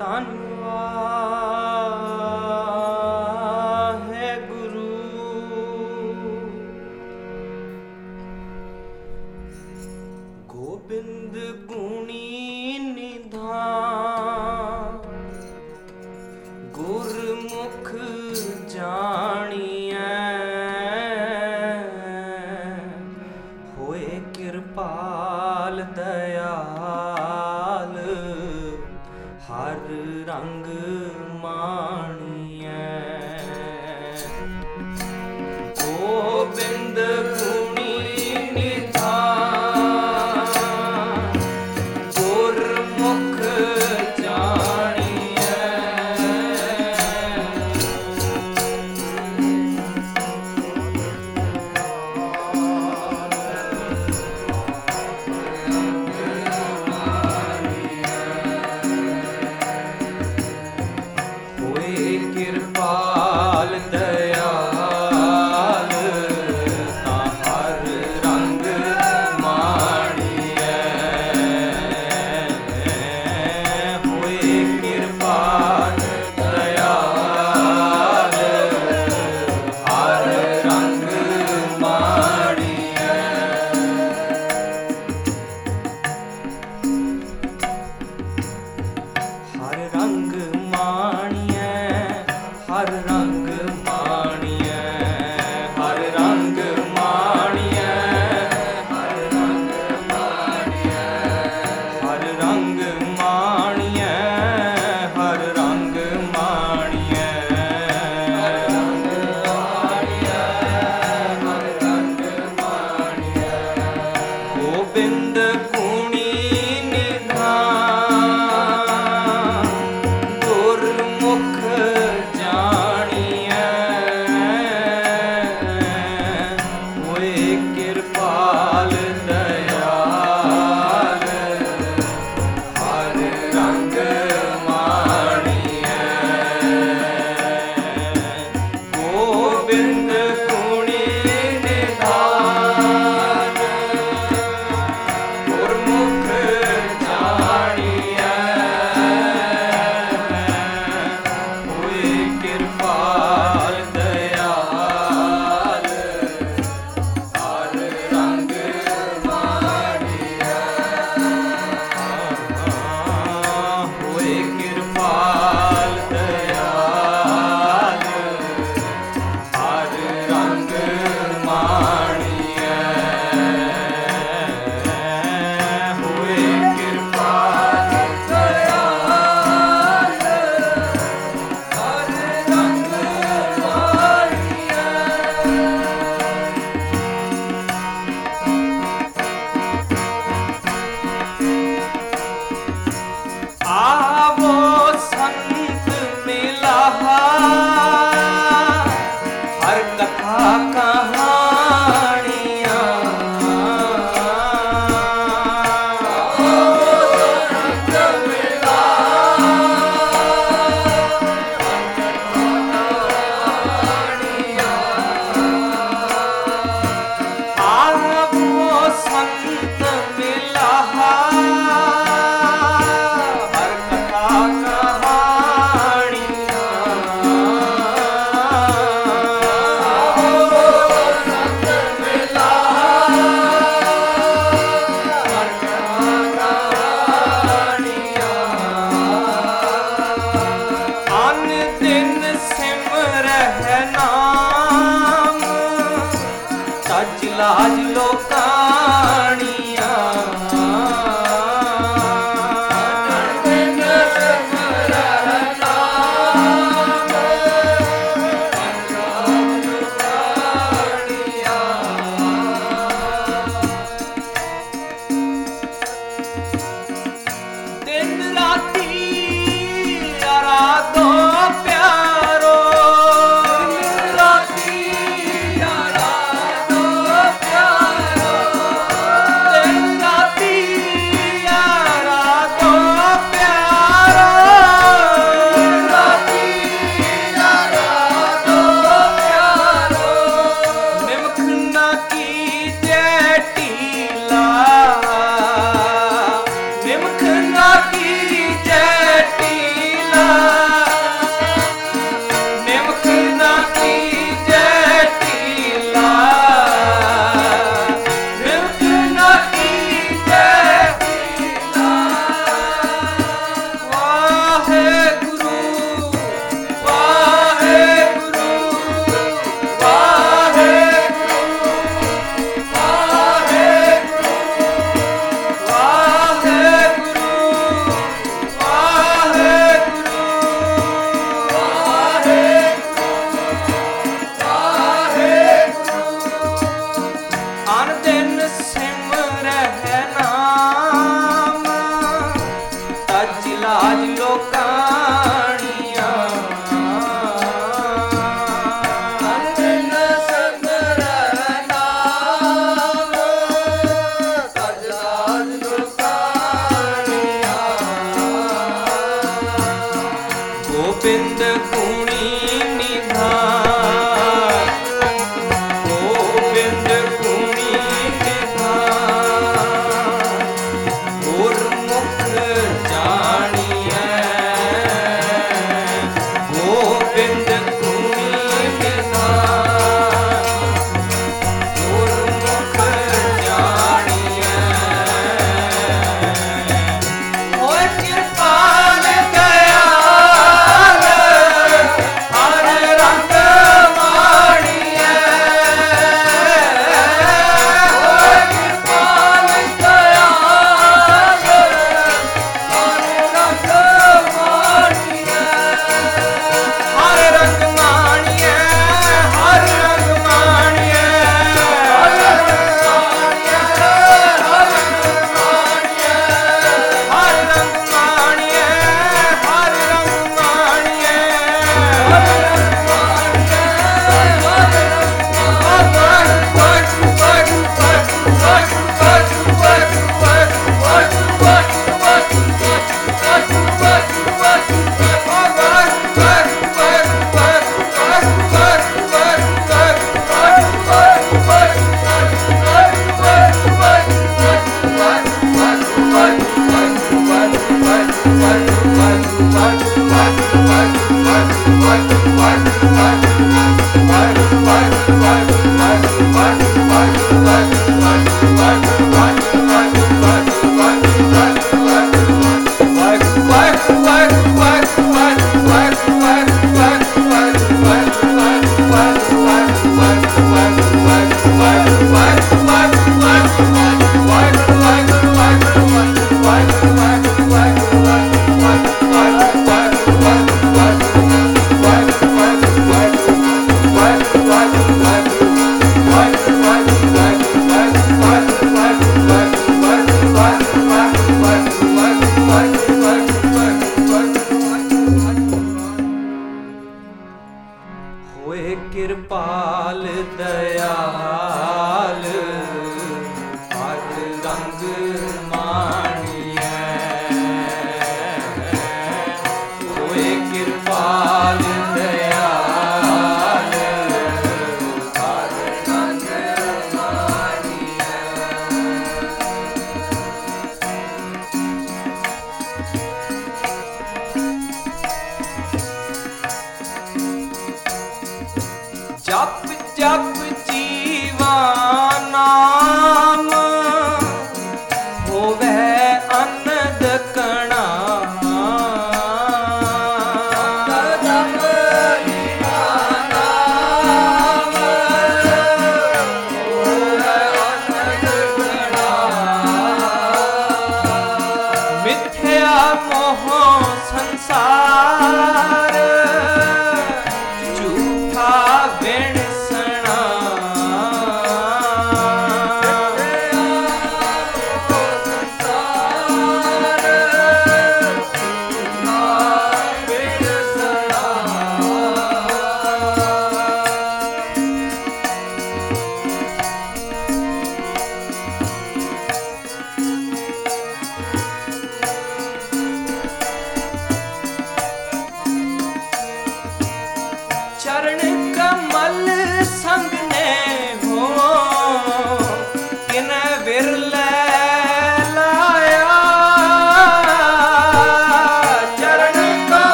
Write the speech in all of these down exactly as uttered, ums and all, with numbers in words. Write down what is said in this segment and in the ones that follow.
ਧੰਨ ਗੋਬਿੰਦ ਗੁਣੀ ਨਿਧਾਨ ਗੁਰਮੁਖ ਜਾਣੀਐ ਹੋਏ ਕਿਰਪਾਲ ਦਇਆਲ ਹਰ ਰੰਗ ਮਾਣੀਐ ਗੋਬਿੰਦ ਗੋਬਿੰਦ ਗੁਣੀ ਨਿਧਾਨ, ਗੋਬਿੰਦ ਗੁਣੀ ਨਿਧਾਨ, ਗੁਰਮੁਖ ਜਾਣੀਐ। ਗੋਬਿੰਦ ਗੁਣੀ ਨਿਧਾਨ, ਗੁਰਮੁਖ ਜਾਣੀਐ। ਹੋਇ ਕਿਰਪਾਲ ਹੋਏ ਕਿਰਪਾਲ ਦਇਆਲ, ਹਰ ਰੰਗ ਮਾਣੀਐ। ਹੋਏ ਕਿਰਪਾਲ ਦਇਆਲ, ਹਰ ਰੰਗ ਮਾਣੀਐ। ਜਪ ਜਪ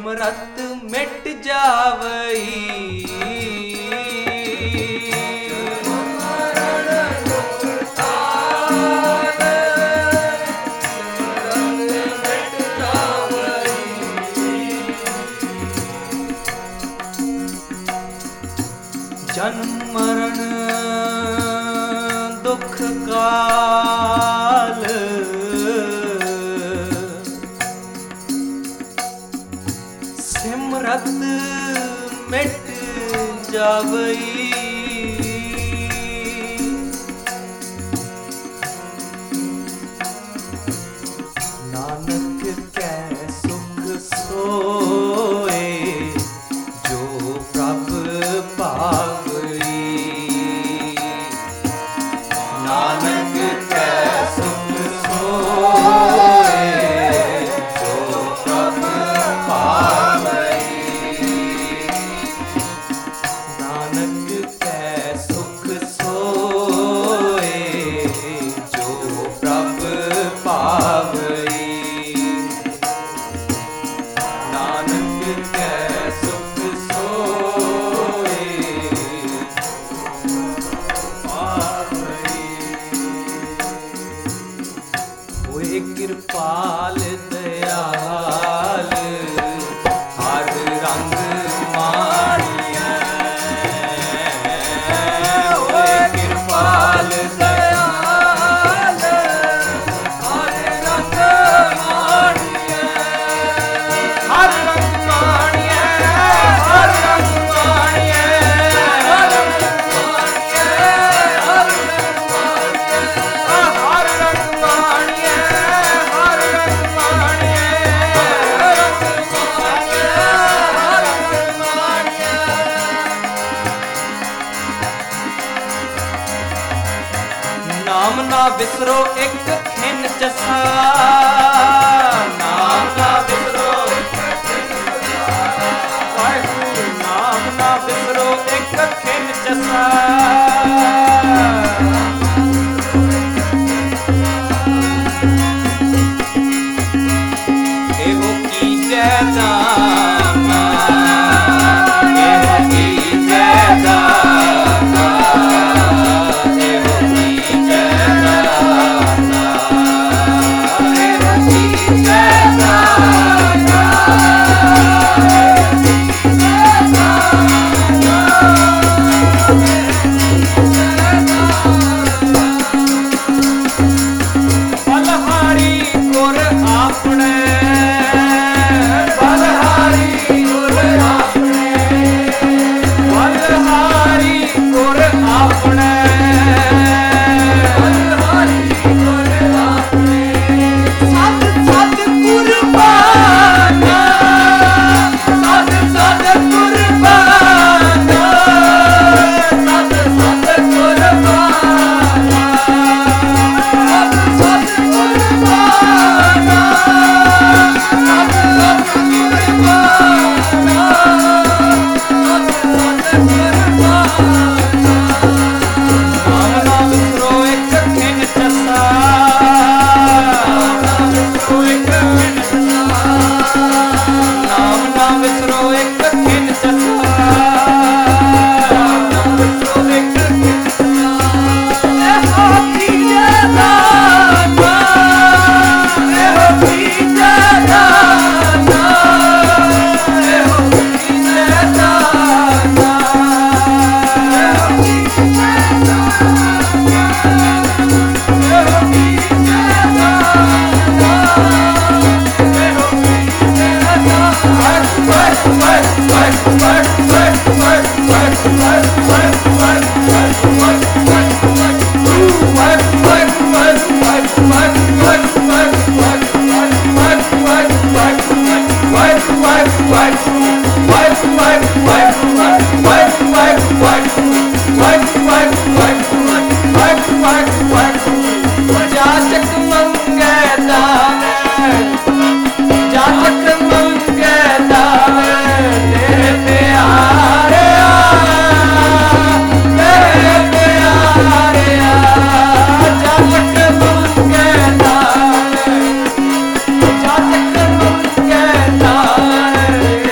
ਸਿਮਰਤ ਮਿਟ ਜਾਵਈ। ਜਨਮ ਮਰਨ ਦੁਖ ਕਾਲ ਸਿਮਰਤ ਮਿਟ ਜਾਵਈ। ਨਾਨਕ ਕੈ ਸੁਖ ਸੋਏ ਜੋ ਪ੍ਰਭ ਭਾਵਈ। ਨਾਨਕ ਕੈ ਸੁਖ ਸੋਏ ਜੋ ਪ੍ਰਭ ਭਾਵਈ। ਨਾਨਕ ਕੈ ਸੁਖ ਸੋਏ ਜੋ ਪ੍ਰਭ ਭਾਵਈ। ਨਾਨਕ ਕੈ ਸੁਖ ਸੋਏ ਭਾਵਈ। ਹੋਏ ਕਿਰਪਾਲ ਦਇਆਲ ਹਰ ਰੰਗ ਮਾਣੀਐ। ਹੋਏ ਕਿਰਪਾਲ ਦਇਆਲ ਹਰ ਰੰਗ ਮਾਣੀਐ। ਹਰ ਰੰਗ ਮਾਣੀਐ, ਹਰ ਰੰਗ ਮਾਣੀਐ, ਹਰ ਰੰਗ ਮਾਣੀਐ, ਹਰ ਰੰਗ ਮਾਣੀਐ, ਹਰ ਰੰਗ ਮਾਣੀਐ, ਹਰ ਰੰਗ ਮਾਣੀਐ, ਹਰ ਰੰਗ ਮਾਣੀਐ, ਹਰ ਰੰਗ ਮਾਣੀਐ। ਨਾਮ ਨਾ ਵਿਸਰੋ ਇੱਕ ਖਿਨ ਚਸਾ। ਨਾਮ ਨਾ ਵਿਸਰੋ ਇੱਕ ਖਿਨ ਚਸਾ। ਵਾਹਿਗੁਰੂ ਨਾਮ ਨਾ ਵਿਸਰੋ ਇੱਕ ਖਿਨ ਚਸਾ। ਇਹੋ ਕੀਜੈ ਦਾਤਾ, ਇਹੋ ਕੀਜੈ ਦਾਤਾ, ਇਹੋ ਕੀਜੈ ਦਾਤਾ, ਇਹੋ ਕੀਜੈ ਦਾਤਾ, ਬਲਹਾਰੀ ਗੁਰ ਆਪਣੇ, ਬਲਹਾਰੀ ਗੁਰ ਆਪਣੇ, ਬਲਹਾਰੀ ਗੁਰ ਆਪਣੇ, ਬਲਹਾਰੀ ਗੁਰ ਆਪਣੇ। ਸਤ ਸਤ ਕੁਰਬਾਨਾ, ਸਤ ਸਤ ਕੁਰਬਾਨਾ, ਸਤ ਸਤ ਕੁਰਬਾਨਾ, ਸਤ ਸਤ ਕੁਰਬਾਨਾ, ਸਤ ਸਤ ਕੁਰਬਾਨਾ, ਸਤ ਸਤ ਕੁਰਬਾਨਾ। ਨਾਮ ਨਾ ਵਿਸਰੋ ਇੱਕ ਖਿਨ ਚਸਾ। ਨਾਮ ਨਾ ਵਿਸਰੋ ਇੱਕ ਖਿਨ ਚਸਾ। ਨਾਮ ਨਾ ਵਿਸਰੋ ਇੱਕ ਖਿਨ ਚਸਾ। ਨਾਮ ਨਾ ਵਿਸਰੋ ਇੱਕ ਖਿਨ ਚਸਾ। ਇਹੋ ਕੀਜੈ ਦਾਤਾ, ਇਹੋ ਕੀਜੈ ਦਾਤਾ, ਇਹੋ ਕੀਜੈ ਦਾਤਾ, ਇਹੋ ਕੀਜੈ ਦਾਤਾ, ਇਹੋ ਕੀਜੈ ਦਾਤਾ, ਇਹੋ ਕੀਜੈ ਦਾਤਾ। ਵਾਹਿਗੁਰੂ ਵਾਹਿਗੁਰੂ ਵਾਹਿਗੁਰੂ ਵਾਹਿਗੁਰੂ ਵਾਹਿਗੁਰੂ ਵਾਹਿਗੁਰੂ ਵਾਹਿਗੁਰੂ ਜਾਚਕ ਮੰਗੈ ਦਾਵੇ, ਜਾਚਕ ਮੰਗੈ ਦਾਵੇ, ਤੇਰੇ ਪਿਆਰਿਆ, ਤੇਰੇ ਪਿਆਰਿਆ। ਜਾਚਕ ਮੰਗੈ ਦਾਵੇ, ਜਾਚਕ ਮੰਗੈ ਦਾਵੇ,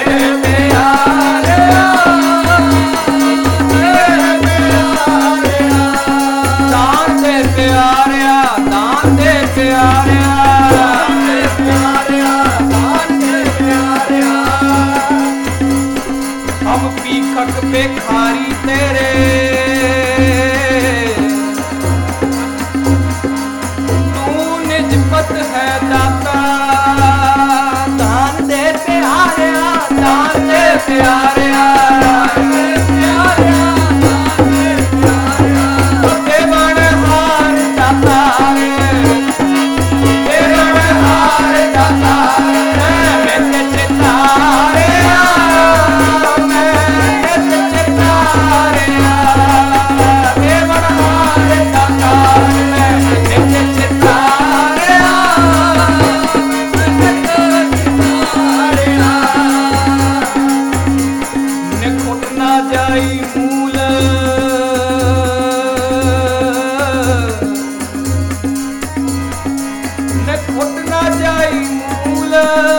ਭਿਖਾਰੀ ਤੇਰੇ ਤੂੰ ਨਿਜਪਤ ਹੈ ਦਾਤਾ ਦਾਨ ਦੇ ਪਿਆਰਿਆ ਦਾਨ ਦੇ ਪਿਆਰਿਆ ਦਾਨ ਦੇ ਪਿਆਰਿਆ ਦਾਨ ਦੇ ਪਿਆਰਿਆ ਦੇਵਨ ਹਾਰ ਦਾਤਾ ਦੇਵਨ ਹਾਰ ਦਾਤਾ ਮੈਂ ਤੇ ਚਿਤਾਰਿਆ ਮੈਂ ਤੇ ਚਿਤਾਰਿਆ ਦੇਵਨ ਹਾਰ ਦਾਤਾ ਮੈਂ ਤੇ ਚਿਤਾਰਿਆ ਮੈਂ ਤੇ ਚਿਤਾਰਿਆ ਨਿਖੁੱਟ ਨਾ ਜਾਈ ਮੂਲ ਨਿਖੁੱਟ ਨਾ ਜਾਈ ਮੂਲ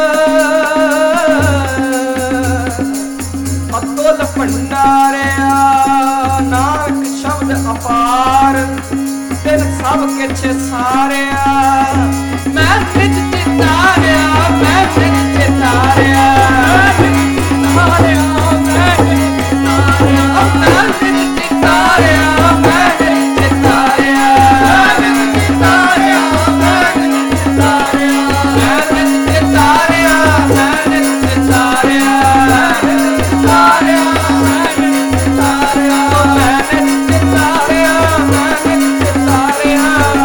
ਅਤੁਲ ਭੰਡਾਰਿਆ ਨਾਨਕ ਸ਼ਬਦ ਅਪਾਰ ਤਿਨ ਸਭ ਕਿਛ ਸਾਰਿਆ ਮੈਂ ਵਿੱਚ ਚਿਤਾਰਿਆ ਮੈਂ ਵਿੱਚ ਚਿਤਾਰਿਆ ਮੈਂ ਵਿੱਚ ਚਿਤਾਰਿਆ ਮੈਂ ਵਿੱਚ ਚਿਤਾਰਿਆ ਮੈਂ ਵਿੱਚ ਚਿਤਾਰਿਆ ਮੈਂ ਵਿੱਚ ਚਿਤਾਰਿਆ ਮੈਂ ਵਿੱਚ ਚਿਤਾਰਿਆ ਮੈਂ ਵਿੱਚ ਚਿਤਾਰਿਆ ਮੈਂ ਵਿੱਚ ਚਿਤਾਰਿਆ ਮੈਂ ਵਿੱਚ ਚਿਤਾਰਿਆ ਮੈਂ ਵਿੱਚ ਚਿਤਾਰਿਆ ਮੈਂ ਵਿੱਚ ਚਿਤਾਰਿਆ ਮੈਂ ਵਿੱਚ ਚਿਤਾਰਿਆ ਮੈਂ ਵਿੱਚ ਚਿਤਾਰਿਆ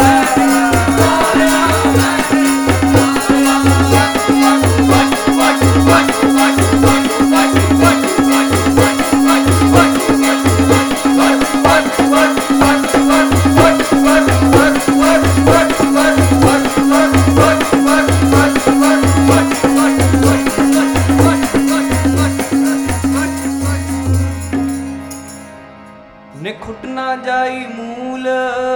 ਨਿਖੁੱਟ ਨਾ ਜਾਈ ਮੂਲ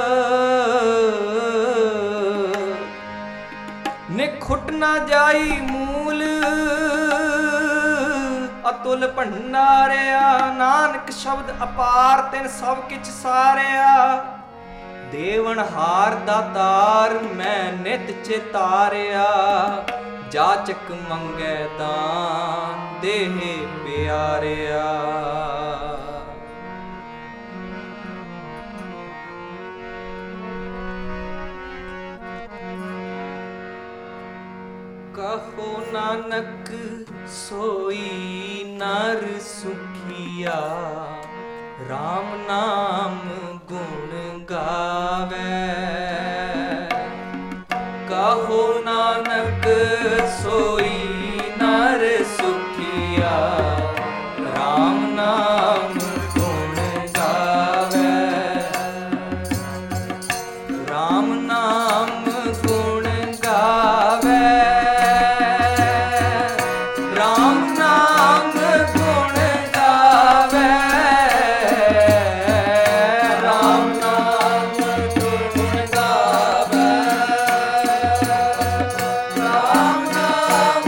ਨਿਖੁੱਟ ਨਾ ਜਾਈ ਮੂਲ ਅਤੁਲ ਭੰਡਾਰਿਆ ਨਾਨਕ ਸ਼ਬਦ ਅਪਾਰ ਤਿਨ ਸਭ ਕਿਛ ਸਾਰਿਆ ਦੇਵਨ ਹਾਰ ਦਾਤਾਰ ਮੈਂ ਨਿਤ ਚਿਤਾਰਿਆ ਜਾਚਕ ਮੰਗੈ ਦਾਨ ਦੇਹ ਪਿਆਰਿਆ ਕਹੋ ਨਾਨਕ ਸੋਈ ਨਰ ਸੁਖੀਆ ਰਾਮ ਨਾਮ ਗੁਣ ਗਾਵੇ ਕਹੋ ਨਾਨਕ ਸੋਈ ਨਰ ਸੁਖੀਆ ਰਾਮ ਨਾਮ ਗੁਣ ਗਾਵੇ ਰਾਮ ਨਾਮ ਗੁਣ ਗਾਵੇ ਰਾਮ ਨਾਮ ਗੁਣ ਗਾਵੇ ਰਾਮ ਨਾਮ ਗੁਣ ਗਾਵੇ ਰਾਮ ਨਾਮ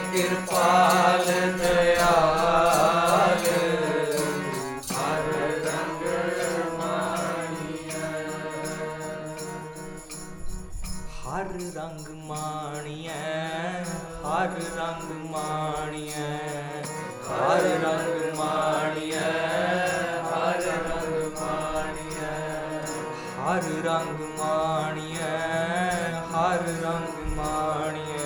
ਕਿਰਪਾਲ ਦਇਆਲ ਹਰ ਰੰਗ ਮਾਣੀਐ ਹਰ ਰੰਗ ਮਾਣੀਐ ਹਰ ਰੰਗ ਮਾਣੀਐ ਹਰ ਰੰਗ ਮਾਣੀਐ ਹਰ ਰੰਗ ਮਾਣੀਐ ਹਰ ਰੰਗ ਮਾਣੀਐ ਹਰ ਰੰਗ ਮਾਣੀਐ